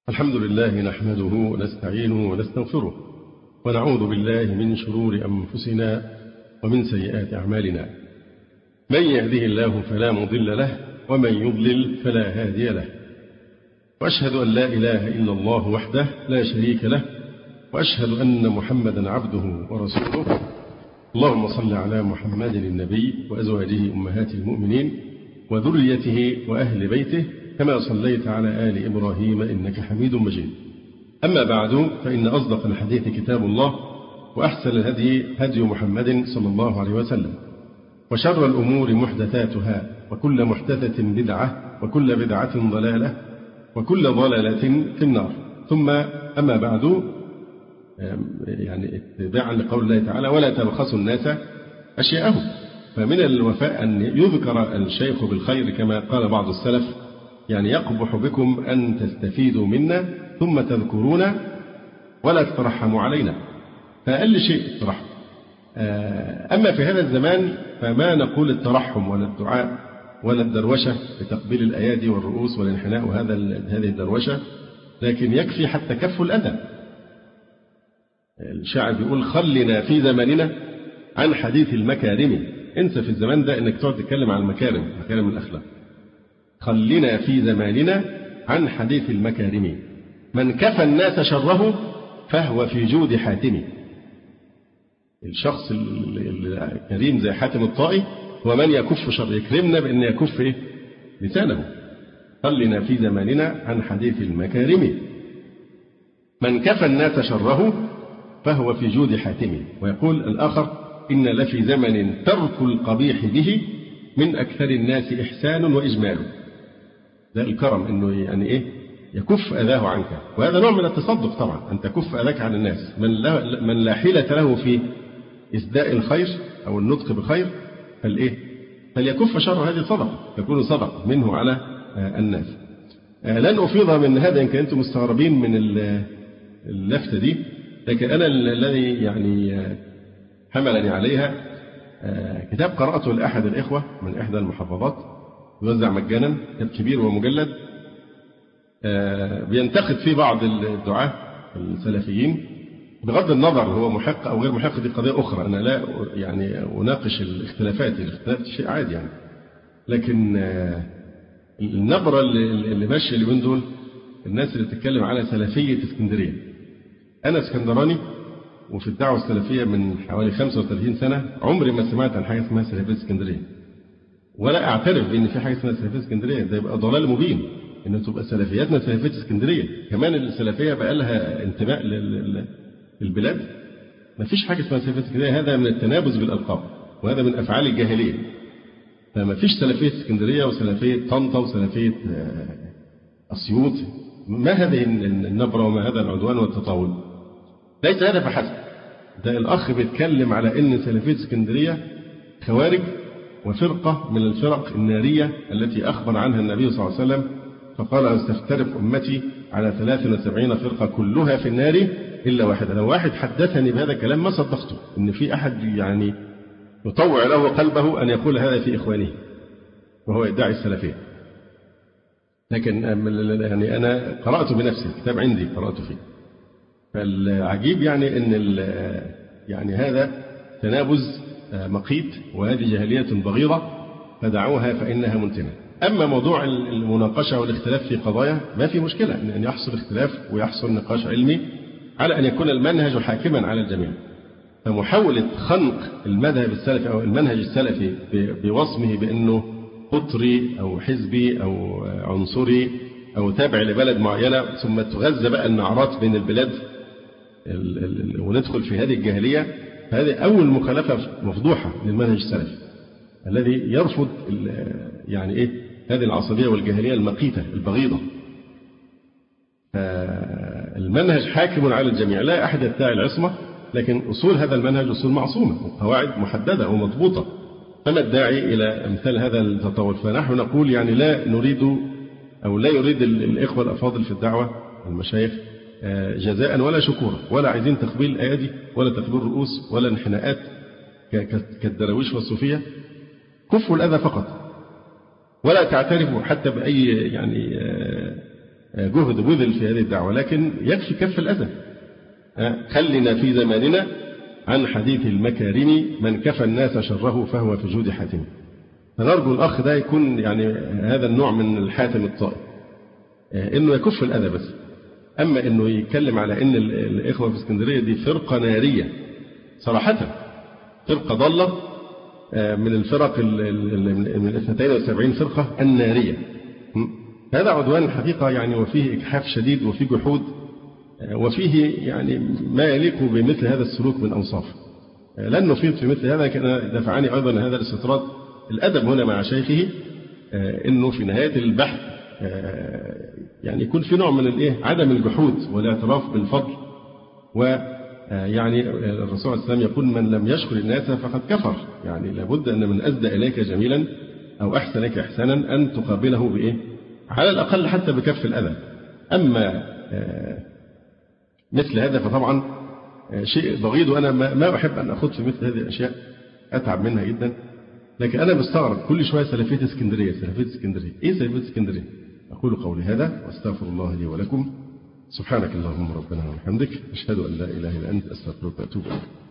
الحمد لله نحمده ونستعينه ونستغفره ونعوذ بالله من شرور أنفسنا ومن سيئات أعمالنا. من يهده الله فلا مضل له ومن يضلل فلا هادي له، وأشهد أن لا إله إلا الله وحده لا شريك له، وأشهد أن محمدا عبده ورسوله. اللهم صل على محمد النبي وأزواجه أمهات المؤمنين وذريته وأهل بيته كما صليت على آل إبراهيم إنك حميد مجيد. أما بعد، فإن أصدق الحديث كتاب الله، وأحسن الهدي هدي محمد صلى الله عليه وسلم، وشر الأمور محدثاتها، وكل محدثة بدعة، وكل بدعة ضلالة، وكل ضلالة في النار. ثم أما بعد، يعني اتباعا لقول الله تعالى: ولا تبخسوا الناس أشياءهم. فمن الوفاء أن يذكر الشيخ بالخير كما قال بعض السلف: يعني يقبح بكم أن تستفيدوا منا ثم تذكرون ولا تترحموا علينا. فأقل شيء الترحم. أما في هذا الزمان فما نقول الترحم ولا الدعاء ولا الدروشة بتقبيل الأيادي والرؤوس والانحناء هذه الدروشة، لكن يكفي حتى كف الأذى. الشاعر بيقول: خلنا في زماننا عن حديث المكارم. انسى في الزمان ده انك تقعد تتكلم عن المكارم، مكارم الأخلاق. خلنا في زماننا عن حديث المكارم، من كفى الناس شره فهو في جود حاتم. الشخص الكريم زي حاتم الطائي هو من يكف شر، يكرمنا بأن يكف لسانه. خلنا في زماننا عن حديث المكارم، من كفى الناس شره فهو في جود حاتم. ويقول الآخر: إن لفي زمن ترك القبيح به من أكثر الناس إحسان وإجمال. ده الكرم، إنه يعني إيه؟ يكف أذاه عنك. وهذا نوع من التصدق طبعا، أن تكف أذاك عن الناس. من لا حيلة له في إسداء الخير أو النطق بخير فالإيه؟ فليكف شر. هذه صدقة، تكون صدقة منه على الناس. لن أفيض من هذا، إن كنتم مستغربين من اللفتة دي، لكن أنا الذي يعني حملني عليها كتاب قرأته لأحد الإخوة من إحدى المحافظات، يوزع مجانا، كتاب كبير ومجلد، بينتقد فيه بعض الدعاة السلفيين، بغض النظر هو محق أو غير محق، دي قضية أخرى. أنا لا يعني أناقش الاختلاف شيء عادي يعني، لكن النبرة اللي ماشية اليومين دول، الناس اللي بتتكلم على سلفية اسكندرية. أنا اسكندراني، وفي الدعوة السلفية من حوالي 35 سنة عمري ما سمعت عن حاجة اسمها سلفية اسكندرية، ولا أعترف بإن في حاجة اسمها سلفية اسكندرية. ده يبقى ضلال مبين إن تبقى سلفياتنا سلفية اسكندرية. كمان السلفية بقى لها انتماء للبلاد. ما فيش حاجة اسمها سلفية اسكندرية. هذا من التنابز بالألقاب، وهذا من أفعال الجاهلية. فما فيش سلفية اسكندرية وسلفية طنطا وسلفية أسيوط. ما هذه النبرة وما هذا العدوان والتطاول؟ ليس هذا فحسب. ده الأخ بيتكلم على إن سلفية اسكندرية خوارج وفرقة من الفرق النارية التي أخبر عنها النبي صلى الله عليه وسلم، فقال: ستفترق أمتي على 73 فرقة كلها في النار إلا واحدة. لو واحد حدثني بهذا الكلام ما صدقته، إن في أحد يعني يطوع له قلبه أن يقول هذا في إخوانه وهو يدعي السلفية. لكن يعني أنا قرأت بنفسي، الكتاب عندي قرأت فيه. فالعجيب يعني أن يعني هذا تنابز مقيت، وهذه جاهلية بغيضة، فدعوها فإنها منتنة. أما موضوع المناقشة والاختلاف في قضايا، ما في مشكلة أن يحصل اختلاف ويحصل نقاش علمي على أن يكون المنهج حاكما على الجميع. فمحاولة خنق المذهب السلفي أو المنهج السلفي بوصمه بأنه قطري أو حزبي أو عنصري أو تابع لبلد معينة، ثم تغذى بقى النعرات بين البلاد وندخل في هذه الجاهلية، فهذه أول مخالفة مفضوحة للمنهج السلفي الذي يرفض يعني إيه هذه العصبية والجاهلية المقيتة البغيضة. المنهج حاكم على الجميع، لا أحد يدعي العصمة، لكن أصول هذا المنهج أصول معصومة وقواعد محددة ومضبوطة. فما الداعي إلى أمثال هذا التطور؟ فنحن نقول يعني لا نريد أو لا يريد الإخوة الأفاضل في الدعوة المشايخ جزاء ولا شكورا، ولا عايزين تقبيل الأيادي ولا تقبيل الرؤوس ولا انحناءات كالدراويش والصوفية. كفوا الأذى فقط، ولا تعترفوا حتى بأي يعني جهد بذل في هذه الدعوة، لكن يكفي كف الأذى. خلنا في زماننا عن حديث المكارم، من كفى الناس شره فهو في جود حاتم. فنرجو الأخ ده يكون يعني هذا النوع من الحاتم الطائي، إنه يكف الأذى بس. أما إنه يتكلم على إن الإخوة في اسكندرية دي فرقة نارية، صراحة فرقة ضالة من الفرق من 72 فرقة النارية، هذا عدوان الحقيقة يعني، وفيه إجحاف شديد وفيه جحود وفيه يعني ما يليق بمثل هذا السلوك من أوصاف. لن نفيد في مثل هذا. كان دفعني أيضا هذا الاستطراد الأدب هنا مع شيخه، إنه في نهاية البحث يعني يكون في نوع من عدم الجحود والاعتراف بالفضل. ويعني الرسول صلى الله عليه وسلم يقول من لم يشكر الناس فقد كفر. يعني لابد أن من أسدى إليك جميلا أو أحسن إليك إحسانا أن تقابله على الأقل حتى بكف الأذى. أما مثل هذا فطبعا شيء بغيض، وأنا ما أحب أن أخذ في مثل هذه الأشياء، أتعب منها جدا. لكن أنا مستغرب كل شوية سلفية اسكندرية سلفية اسكندرية. إيه سلفية اسكندرية؟ أقول قولي هذا وأستغفر الله لي ولكم. سبحانك اللهم ربنا وبحمدك، أشهد أن لا إله إلا أنت، أستغفرك وأتوب إليك.